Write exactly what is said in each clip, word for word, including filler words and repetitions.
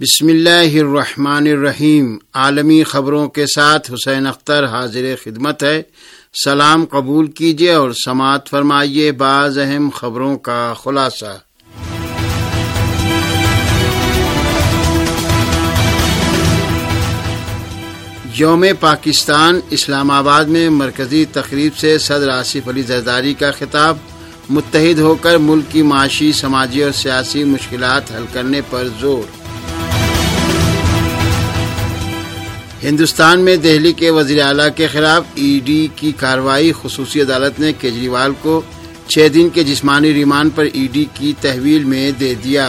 بسم اللہ الرحمن الرحیم۔ عالمی خبروں کے ساتھ حسین اختر حاضر خدمت ہے۔ سلام قبول کیجیے اور سماعت فرمائیے بعض اہم خبروں کا خلاصہ۔ یوم پاکستان، اسلام آباد میں مرکزی تقریب سے صدر آصف علی زرداری کا خطاب۔ متحد ہو کر ملک کی معاشی، سماجی اور سیاسی مشکلات حل کرنے پر زور۔ ہندوستان میں دہلی کے وزیر اعلیٰ کے خلاف ای ڈی کی کارروائی۔ خصوصی عدالت نے کیجریوال کو چھ دن کے جسمانی ریمانڈ پر ای ڈی کی تحویل میں دے دیا۔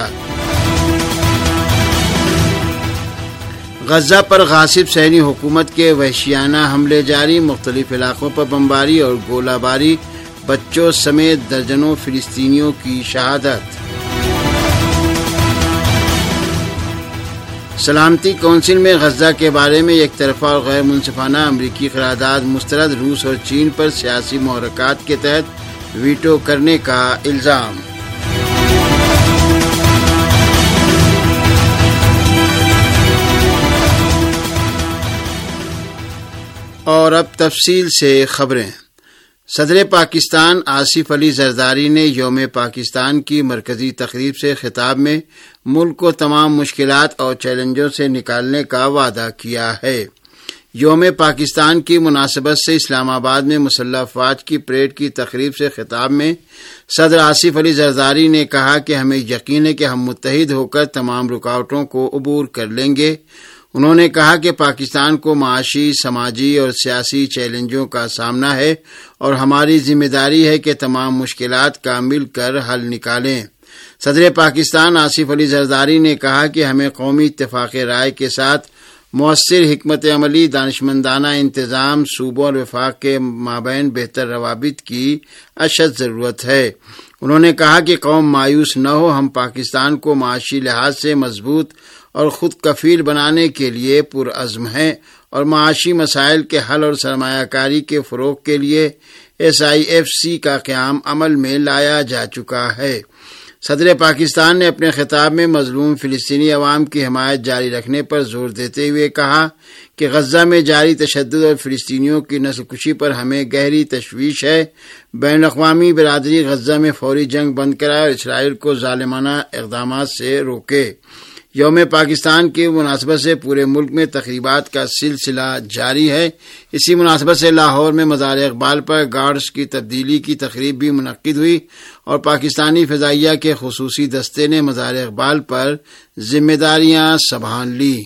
غزہ پر غاصب صہیونی حکومت کے وحشیانہ حملے جاری۔ مختلف علاقوں پر بمباری اور گولہ باری، بچوں سمیت درجنوں فلسطینیوں کی شہادت۔ سلامتی کونسل میں غزہ کے بارے میں یک طرفہ اور غیر منصفانہ امریکی قرارداد مسترد۔ روس اور چین پر سیاسی محرکات کے تحت ویٹو کرنے کا الزام۔ اور اب تفصیل سے خبریں۔ صدر پاکستان آصف علی زرداری نے یوم پاکستان کی مرکزی تقریب سے خطاب میں ملک کو تمام مشکلات اور چیلنجوں سے نکالنے کا وعدہ کیا ہے۔ یوم پاکستان کی مناسبت سے اسلام آباد میں مسلح افواج کی پریڈ کی تقریب سے خطاب میں صدر آصف علی زرداری نے کہا کہ ہمیں یقین ہے کہ ہم متحد ہو کر تمام رکاوٹوں کو عبور کر لیں گے۔ انہوں نے کہا کہ پاکستان کو معاشی، سماجی اور سیاسی چیلنجوں کا سامنا ہے اور ہماری ذمہ داری ہے کہ تمام مشکلات کا مل کر حل نکالیں۔ صدر پاکستان آصف علی زرداری نے کہا کہ ہمیں قومی اتفاق رائے کے ساتھ مؤثر حکمت عملی، دانشمندانہ انتظام، صوبوں اور وفاق کے مابین بہتر روابط کی اشد ضرورت ہے۔ انہوں نے کہا کہ قوم مایوس نہ ہو، ہم پاکستان کو معاشی لحاظ سے مضبوط اور خود کفیل بنانے کے لیے پرعزم ہیں اور معاشی مسائل کے حل اور سرمایہ کاری کے فروغ کے لیے ایس آئی ایف سی کا قیام عمل میں لایا جا چکا ہے۔ صدر پاکستان نے اپنے خطاب میں مظلوم فلسطینی عوام کی حمایت جاری رکھنے پر زور دیتے ہوئے کہا کہ غزہ میں جاری تشدد اور فلسطینیوں کی نسل کشی پر ہمیں گہری تشویش ہے۔ بین الاقوامی برادری غزہ میں فوری جنگ بند کرائے اور اسرائیل کو ظالمانہ اقدامات سے روکے۔ یوم پاکستان کی مناسبت سے پورے ملک میں تقریبات کا سلسلہ جاری ہے۔ اسی مناسبت سے لاہور میں مزار اقبال پر گارڈز کی تبدیلی کی تقریب بھی منعقد ہوئی اور پاکستانی فضائیہ کے خصوصی دستے نے مزار اقبال پر ذمہ داریاں سنبھال لی۔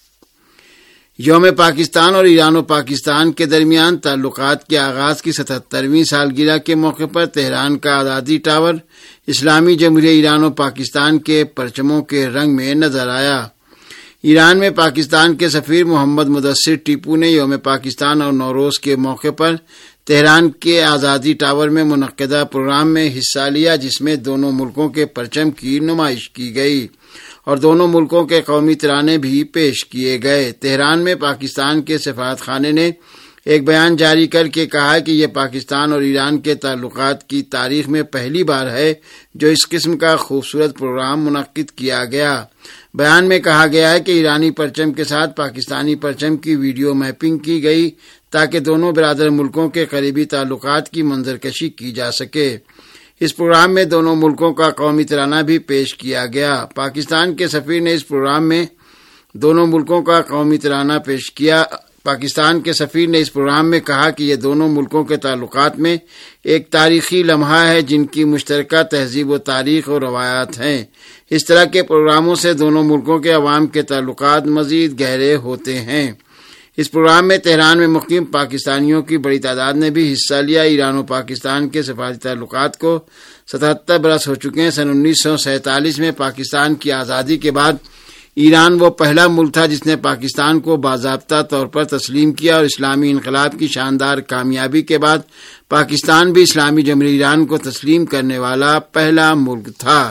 یوم پاکستان اور ایران و پاکستان کے درمیان تعلقات کے آغاز کی ستہترویں سالگرہ کے موقع پر تہران کا آزادی ٹاور اسلامی جمہوریہ ایران و پاکستان کے پرچموں کے رنگ میں نظر آیا۔ ایران میں پاکستان کے سفیر محمد مدثر ٹیپو نے یوم پاکستان اور نوروز کے موقع پر تہران کے آزادی ٹاور میں منعقدہ پروگرام میں حصہ لیا، جس میں دونوں ملکوں کے پرچم کی نمائش کی گئی اور دونوں ملکوں کے قومی ترانے بھی پیش کیے گئے۔ تہران میں پاکستان کے سفارت خانے نے ایک بیان جاری کر کے کہا کہ یہ پاکستان اور ایران کے تعلقات کی تاریخ میں پہلی بار ہے جو اس قسم کا خوبصورت پروگرام منعقد کیا گیا۔ بیان میں کہا گیا ہے کہ ایرانی پرچم کے ساتھ پاکستانی پرچم کی ویڈیو میپنگ کی گئی تاکہ دونوں برادر ملکوں کے قریبی تعلقات کی منظرکشی کی جا سکے۔ اس پروگرام میں دونوں ملکوں کا قومی ترانہ بھی پیش کیا گیا۔ پاکستان کے سفیر نے اس پروگرام میں دونوں ملکوں کا قومی ترانہ پیش کیا۔ پاکستان کے سفیر نے اس پروگرام میں کہا کہ یہ دونوں ملکوں کے تعلقات میں ایک تاریخی لمحہ ہے جن کی مشترکہ تہذیب و تاریخ اور روایات ہیں۔ اس طرح کے پروگراموں سے دونوں ملکوں کے عوام کے تعلقات مزید گہرے ہوتے ہیں۔ اس پروگرام میں تہران میں مقیم پاکستانیوں کی بڑی تعداد نے بھی حصہ لیا۔ ایران و پاکستان کے سفارتی تعلقات کو ستہتر برس ہو چکے ہیں۔ سن انیس سو سینتالیس میں پاکستان کی آزادی کے بعد ایران وہ پہلا ملک تھا جس نے پاکستان کو باضابطہ طور پر تسلیم کیا اور اسلامی انقلاب کی شاندار کامیابی کے بعد پاکستان بھی اسلامی جمہوریہ ایران کو تسلیم کرنے والا پہلا ملک تھا۔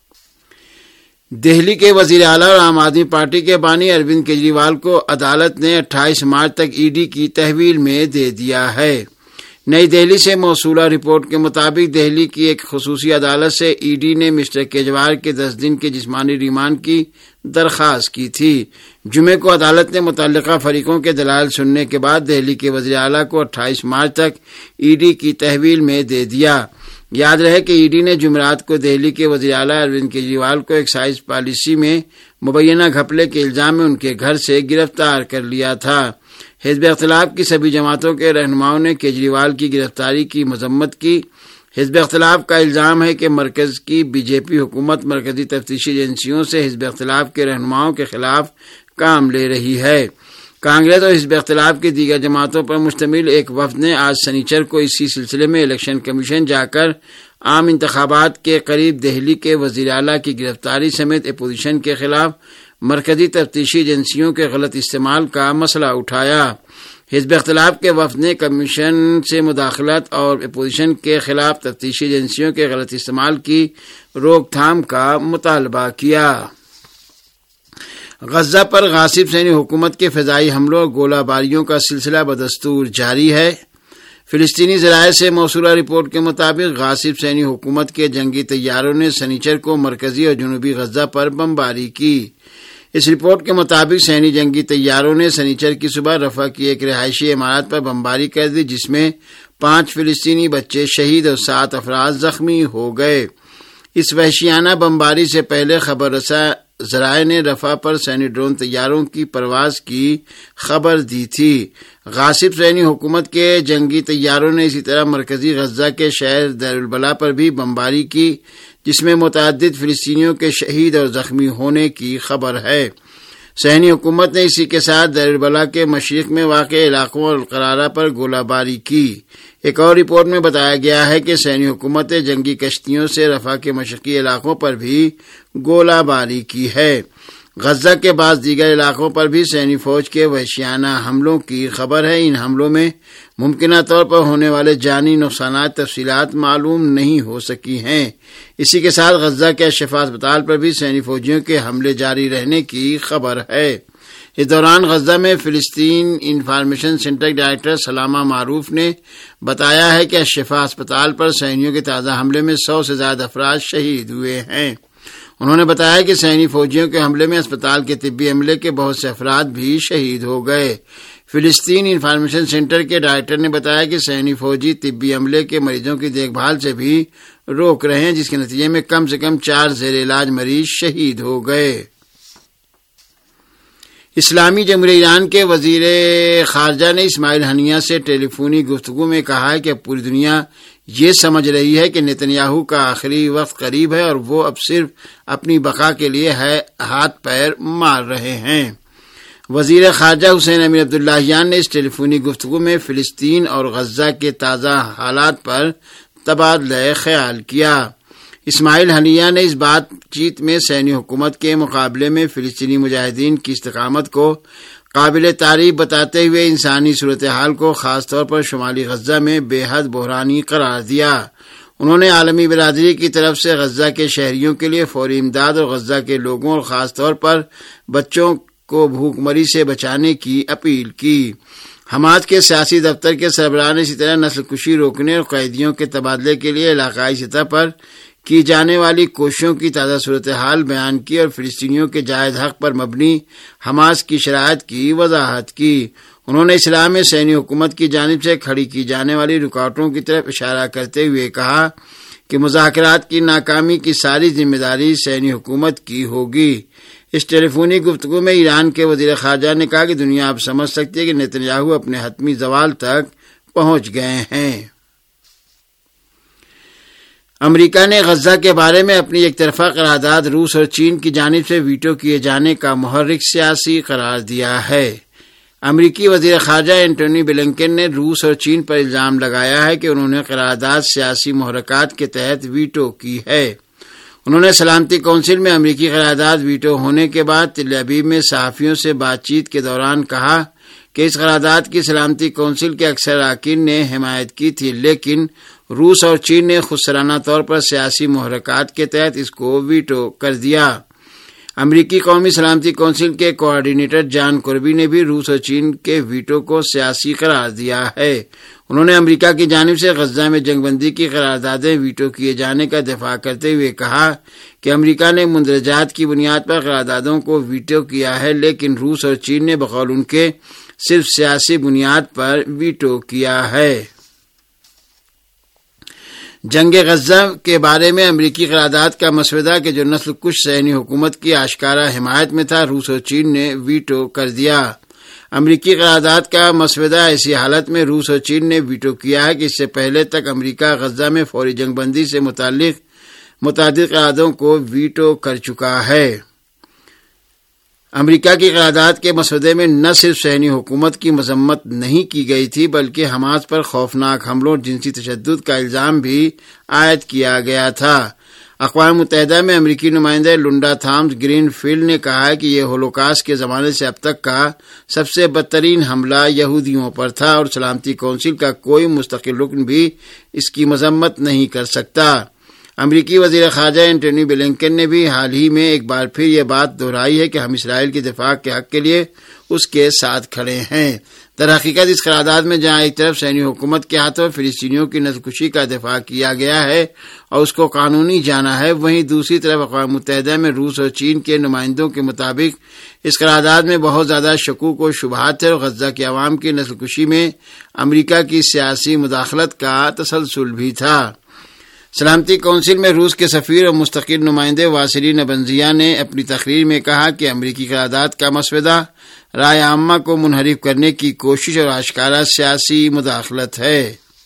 دہلی کے وزیر اعلیٰ اور عام آدمی پارٹی کے بانی اروند کیجریوال کو عدالت نے اٹھائیس مارچ تک ای ڈی کی تحویل میں دے دیا ہے۔ نئی دہلی سے موصولہ رپورٹ کے مطابق دہلی کی ایک خصوصی عدالت سے ای ڈی نے مسٹر کیجریوال کے دس دن کے جسمانی ریمانڈ کی درخواست کی تھی۔ جمعے کو عدالت نے متعلقہ فریقوں کے دلائل سننے کے بعد دہلی کے وزیر اعلیٰ کو اٹھائیس مارچ تک ای ڈی کی تحویل میں دے دیا۔ یاد رہے کہ ای ڈی نے جمعرات کو دہلی کے وزیر اعلیٰ اروند کیجریوال کو ایکسائز پالیسی میں مبینہ گھپلے کے الزام میں ان کے گھر سے گرفتار کر لیا تھا۔ حزب اختلاف کی سبھی جماعتوں کے رہنماؤں نے کیجریوال کی گرفتاری کی مذمت کی۔ حزب اختلاف کا الزام ہے کہ مرکز کی بی جے پی حکومت مرکزی تفتیشی ایجنسیوں سے حزب اختلاف کے رہنماؤں کے خلاف کام لے رہی ہے۔ کانگریس اور حزب اختلاف کی دیگر جماعتوں پر مشتمل ایک وفد نے آج سنیچر کو اسی سلسلے میں الیکشن کمیشن جا کر عام انتخابات کے قریب دہلی کے وزیر اعلیٰ کی گرفتاری سمیت اپوزیشن کے خلاف مرکزی تفتیشی ایجنسیوں کے غلط استعمال کا مسئلہ اٹھایا۔ حزب اختلاف کے وفد نے کمیشن سے مداخلت اور اپوزیشن کے خلاف تفتیشی ایجنسیوں کے غلط استعمال کی روک تھام کا مطالبہ کیا۔ غزہ پر غاصب صہیونی حکومت کے فضائی حملوں اور گولہ باریوں کا سلسلہ بدستور جاری ہے۔ فلسطینی ذرائع سے موصولہ رپورٹ کے مطابق غاصب صہیونی حکومت کے جنگی طیاروں نے سنیچر کو مرکزی اور جنوبی غزہ پر بمباری کی۔ اس رپورٹ کے مطابق صہیونی جنگی طیاروں نے سنیچر کی صبح رفح کی ایک رہائشی عمارت پر بمباری کر دی، جس میں پانچ فلسطینی بچے شہید اور سات افراد زخمی ہو گئے۔ اس وحشیانہ بمباری سے پہلے خبر رساں ذرائع نے رفح پر صہیونی ڈرون طیاروں کی پرواز کی خبر دی تھی۔ غاصب صہیونی حکومت کے جنگی طیاروں نے اسی طرح مرکزی غزہ کے شہر دیر البلح پر بھی بمباری کی، جس میں متعدد فلسطینیوں کے شہید اور زخمی ہونے کی خبر ہے۔ صہیونی حکومت نے اسی کے ساتھ دیر البلح کے مشرق میں واقع علاقوں اور القرارہ پر گولہ باری کی۔ ایک اور رپورٹ میں بتایا گیا ہے کہ صہیونی حکومت نے جنگی کشتیوں سے رفح کے مشرقی علاقوں پر بھی گولہ باری کی ہے۔ غزہ کے بعض دیگر علاقوں پر بھی صہیونی فوج کے وحشیانہ حملوں کی خبر ہے۔ ان حملوں میں ممکنہ طور پر ہونے والے جانی نقصانات تفصیلات معلوم نہیں ہو سکی ہیں۔ اسی کے ساتھ غزہ کے اشفا اسپتال پر بھی صہیونی فوجیوں کے حملے جاری رہنے کی خبر ہے۔ اس دوران غزہ میں فلسطین انفارمیشن سینٹر کے ڈائریکٹر سلامہ معروف نے بتایا ہے کہ اشفا اسپتال پر صہیونیوں کے تازہ حملے میں سو سے زیادہ افراد شہید ہوئے ہیں۔ انہوں نے بتایا کہ صہیونی فوجیوں کے حملے میں اسپتال کے طبی عملے کے بہت سے افراد بھی شہید ہو گئے۔ فلسطین انفارمیشن سینٹر کے ڈائریکٹر نے بتایا کہ صہیونی فوجی طبی عملے کے مریضوں کی دیکھ بھال سے بھی روک رہے ہیں، جس کے نتیجے میں کم سے کم چار زیر علاج مریض شہید ہو گئے۔ اسلامی جمہوریہ ایران کے وزیر خارجہ نے اسماعیل ہنیہ سے ٹیلی فونی گفتگو میں کہا ہے کہ اب پوری دنیا یہ سمجھ رہی ہے کہ نیتنیاہو کا آخری وقت قریب ہے اور وہ اب صرف اپنی بقا کے لیے ہاتھ پیر مار رہے ہیں۔ وزیر خارجہ حسین امیر عبداللہیان نے اس ٹیلی فونی گفتگو میں فلسطین اور غزہ کے تازہ حالات پر تبادلہ خیال کیا۔ اسماعیل ہنیہ نے اس بات چیت میں صہیونی حکومت کے مقابلے میں فلسطینی مجاہدین کی استقامت کو قابل تعریف بتاتے ہوئے انسانی صورتحال کو خاص طور پر شمالی غزہ میں بے حد بحرانی قرار دیا۔ انہوں نے عالمی برادری کی طرف سے غزہ کے شہریوں کے لیے فوری امداد اور غزہ کے لوگوں اور خاص طور پر بچوں کو بھوک مری سے بچانے کی اپیل کی۔ حماس کے سیاسی دفتر کے سربراہ نے اسی طرح نسل کشی روکنے اور قیدیوں کے تبادلے کے لیے علاقائی سطح پر کی جانے والی کوششوں کی تازہ صورتحال بیان کی اور فلسطینیوں کے جائز حق پر مبنی حماس کی شرائط کی وضاحت کی۔ انہوں نے اصلاح میں صہیونی حکومت کی جانب سے کھڑی کی جانے والی رکاوٹوں کی طرف اشارہ کرتے ہوئے کہا کہ مذاکرات کی ناکامی کی ساری ذمہ داری صہیونی حکومت کی ہوگی۔ اس ٹیلی فونی گفتگو میں ایران کے وزیر خارجہ نے کہا کہ دنیا اب سمجھ سکتی ہے کہ نیتنیاہو اپنے حتمی زوال تک پہنچ گئے ہیں۔ امریکہ نے غزہ کے بارے میں اپنی ایک طرفہ قرارداد روس اور چین کی جانب سے ویٹو کیے جانے کا محرک سیاسی قرار دیا ہے۔ امریکی وزیر خارجہ اینٹونی بلنکن نے روس اور چین پر الزام لگایا ہے کہ انہوں نے قرارداد سیاسی محرکات کے تحت ویٹو کی ہے۔ انہوں نے سلامتی کونسل میں امریکی قرارداد ویٹو ہونے کے بعد تل ابیب میں صحافیوں سے بات چیت کے دوران کہا کہ اس قرارداد کی سلامتی کونسل کے اکثر اراکین نے حمایت کی تھی، لیکن روس اور چین نے خودسرانہ طور پر سیاسی محرکات کے تحت اس کو ویٹو کر دیا۔ امریکی قومی سلامتی کونسل کے کوآرڈینیٹر جان کربی نے بھی روس اور چین کے ویٹو کو سیاسی قرار دیا ہے۔ انہوں نے امریکہ کی جانب سے غزہ میں جنگ بندی کی قراردادیں ویٹو کیے جانے کا دفاع کرتے ہوئے کہا کہ امریکہ نے مندرجات کی بنیاد پر قراردادوں کو ویٹو کیا ہے، لیکن روس اور چین نے بقول ان کے صرف سیاسی بنیاد پر ویٹو کیا ہے۔ جنگ غزہ کے بارے میں امریکی قرارداد کا مسودہ کہ جو نسل کش صہیونی حکومت کی آشکارا حمایت میں تھا، روس اور چین نے ویٹو کر دیا۔ امریکی قرارداد کا مسودہ ایسی حالت میں روس اور چین نے ویٹو کیا ہے کہ اس سے پہلے تک امریکہ غزہ میں فوری جنگ بندی سے متعلق متعدد قراردادوں کو ویٹو کر چکا ہے۔ امریکہ کی قرارداد کے مسودے میں نہ صرف صہیونی حکومت کی مذمت نہیں کی گئی تھی بلکہ حماس پر خوفناک حملوں اور جنسی تشدد کا الزام بھی عائد کیا گیا تھا۔ اقوام متحدہ میں امریکی نمائندہ لنڈا تھامس گرین فیلڈ نے کہا ہے کہ یہ ہولوکاسٹ کے زمانے سے اب تک کا سب سے بدترین حملہ یہودیوں پر تھا اور سلامتی کونسل کا کوئی مستقل رکن بھی اس کی مذمت نہیں کر سکتا۔ امریکی وزیر خارجہ اینٹونی بلنکن نے بھی حال ہی میں ایک بار پھر یہ بات دہرائی ہے کہ ہم اسرائیل کے دفاع کے حق کے لیے اس کے ساتھ کھڑے ہیں۔ در حقیقت اس قرارداد میں جہاں ایک طرف صہیونی حکومت کے ہاتھوں فلسطینیوں کی نسل کشی کا دفاع کیا گیا ہے اور اس کو قانونی جانا ہے، وہیں دوسری طرف اقوام متحدہ میں روس اور چین کے نمائندوں کے مطابق اس قرارداد میں بہت زیادہ شکوک و شبہات تھے اور غزہ کے عوام کی نسل کشی میں امریکہ کی سیاسی مداخلت کا تسلسل بھی تھا۔ سلامتی کونسل میں روس کے سفیر اور مستقل نمائندے واسیلی نبنزیا نے اپنی تقریر میں کہا کہ امریکی قرارداد کا مسودہ رائے عامہ کو منحرف کرنے کی کوشش اور آشکارا سیاسی مداخلت ہے۔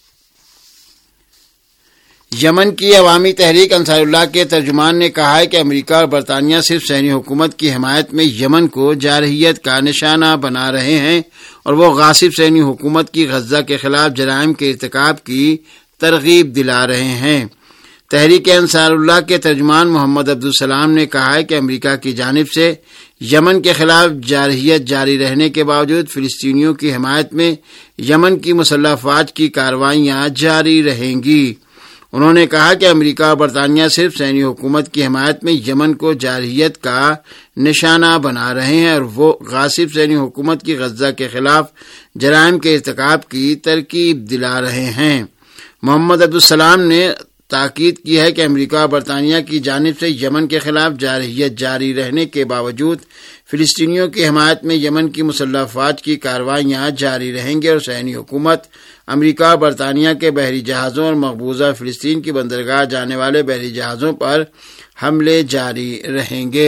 یمن کی عوامی تحریک انصار اللہ کے ترجمان نے کہا ہے کہ امریکہ اور برطانیہ صرف صہیونی حکومت کی حمایت میں یمن کو جارحیت کا نشانہ بنا رہے ہیں اور وہ غاصب صہیونی حکومت کی غزہ کے خلاف جرائم کے ارتکاب کی ترغیب دلا رہے ہیں۔ تحریک انصار اللہ کے ترجمان محمد عبدالسلام نے کہا ہے کہ امریکہ کی جانب سے یمن کے خلاف جارحیت جاری رہنے کے باوجود فلسطینیوں کی حمایت میں یمن کی مسلح افواج کی کارروائیاں جاری رہیں گی۔ انہوں نے کہا کہ امریکہ اور برطانیہ صرف صہیونی حکومت کی حمایت میں یمن کو جارحیت کا نشانہ بنا رہے ہیں اور وہ غاصب صہیونی حکومت کی غزہ کے خلاف جرائم کے ارتکاب کی ترغیب دلا رہے ہیں۔ محمد عبدالسلام نے تاکید کی ہے کہ امریکہ اور برطانیہ کی جانب سے یمن کے خلاف جارحیت جاری رہنے کے باوجود فلسطینیوں کی حمایت میں یمن کی مسلح افواج کی کارروائیاں جاری رہیں گی اور صہیونی حکومت امریکہ اور برطانیہ کے بحری جہازوں اور مقبوضہ فلسطین کی بندرگاہ جانے والے بحری جہازوں پر حملے جاری رہیں گے۔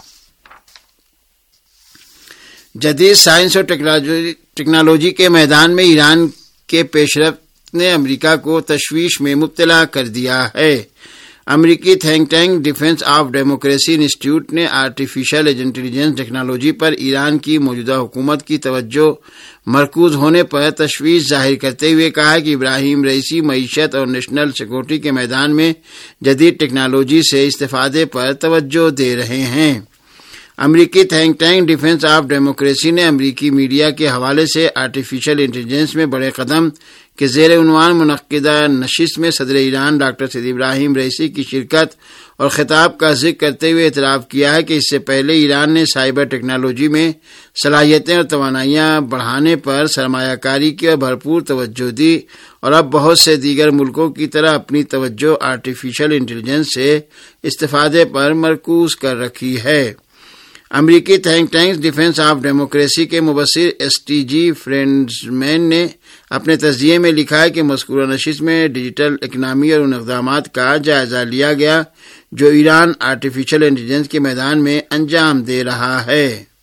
جدید سائنس اور ٹیکنالوجی کے میدان میں ایران کے پیش رفت نے امریکہ کو تشویش میں مبتلا کر دیا ہے۔ امریکی think tank defence of democracy institute نے آرٹیفیشل انٹیلیجنس ٹیکنالوجی پر ایران کی موجودہ حکومت کی توجہ مرکوز ہونے پر تشویش ظاہر کرتے ہوئے کہا کہ ابراہیم رئیسی معیشت اور نیشنل سیکورٹی کے میدان میں جدید ٹیکنالوجی سے استفادے پر توجہ دے رہے ہیں۔ امریکی think tank defence of democracy نے امریکی میڈیا کے حوالے سے آرٹیفیشل انٹیلیجنس میں بڑے قدم کے زیر عنوان منعقدہ نشست میں صدر Iran doctor Syed Ibrahim Raisi کی شرکت اور خطاب کا ذکر کرتے ہوئے اعتراف کیا ہے کہ اس سے پہلے ایران نے سائبر ٹیکنالوجی میں صلاحیتیں اور توانائیاں بڑھانے پر سرمایہ کاری کی اور بھرپور توجہ دی اور اب بہت سے دیگر ملکوں کی طرح اپنی توجہ آرٹیفیشل انٹیلیجنس سے استفادے پر مرکوز کر رکھی ہے۔ امریکی think tank defence of democracy کے مبصر ایس ٹی جی فرینڈزمین نے اپنے تجزیے میں لکھا ہے کہ مذکورہ نشست میں ڈیجیٹل اکنامی اور ان اقدامات کا جائزہ لیا گیا جو ایران آرٹیفیشل انٹیلیجنس کے میدان میں انجام دے رہا ہے۔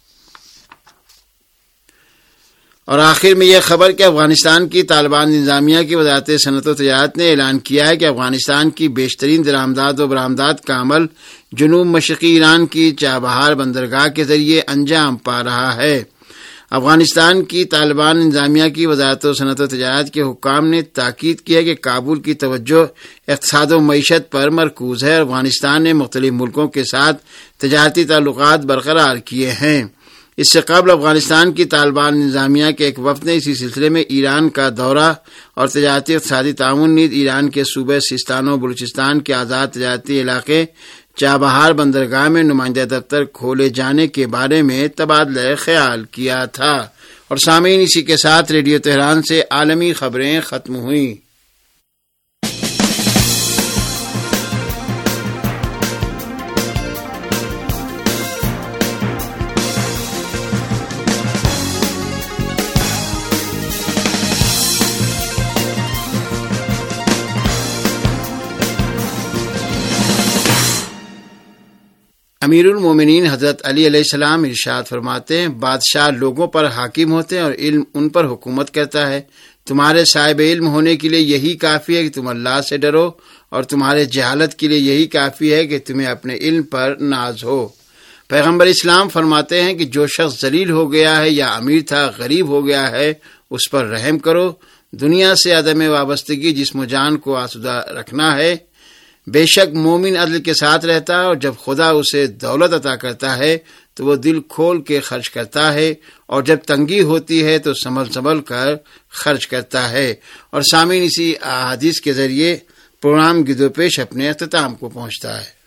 اور آخر میں یہ خبر کہ افغانستان کی طالبان انتظامیہ کی وزارت صنعت و تجارت نے اعلان کیا ہے کہ افغانستان کی بیشترین درآمدات و برآمدات کا عمل جنوب مشرقی ایران کی چابہار بندرگاہ کے ذریعے انجام پا رہا ہے۔ افغانستان کی طالبان انتظامیہ کی وزارت و صنعت و تجارت کے حکام نے تاکید کی ہے کہ کابل کی توجہ اقتصاد و معیشت پر مرکوز ہے۔ افغانستان نے مختلف ملکوں کے ساتھ تجارتی تعلقات برقرار کیے ہیں۔ اس سے قبل افغانستان کی طالبان انتظامیہ کے ایک وفد نے اسی سلسلے میں ایران کا دورہ اور تجارتی اقتصادی تعاون نیز ایران کے صوبے سیستان و بلوچستان کے آزاد تجارتی علاقے چابہار بندرگاہ میں نمائندہ دفتر کھولے جانے کے بارے میں تبادلہ خیال کیا تھا۔ اور سامعین، اسی کے ساتھ ریڈیو تہران سے عالمی خبریں ختم ہوئیں۔ امیر المومنین حضرت علی علیہ السلام ارشاد فرماتے ہیں، بادشاہ لوگوں پر حاکم ہوتے ہیں اور علم ان پر حکومت کرتا ہے۔ تمہارے صاحب علم ہونے کے لیے یہی کافی ہے کہ تم اللہ سے ڈرو، اور تمہارے جہالت کے لیے یہی کافی ہے کہ تمہیں اپنے علم پر ناز ہو۔ پیغمبر اسلام فرماتے ہیں کہ جو شخص ذلیل ہو گیا ہے یا امیر تھا غریب ہو گیا ہے، اس پر رحم کرو۔ دنیا سے عدم وابستگی جسم و جان کو آسودہ رکھنا ہے۔ بے شک مومن عدل کے ساتھ رہتا ہے، اور جب خدا اسے دولت عطا کرتا ہے تو وہ دل کھول کے خرچ کرتا ہے، اور جب تنگی ہوتی ہے تو سنبھل سنبھل کر خرچ کرتا ہے۔ اور سامعین، اسی احادیث کے ذریعے پروگرام گدو پیش اپنے اختتام کو پہنچتا ہے۔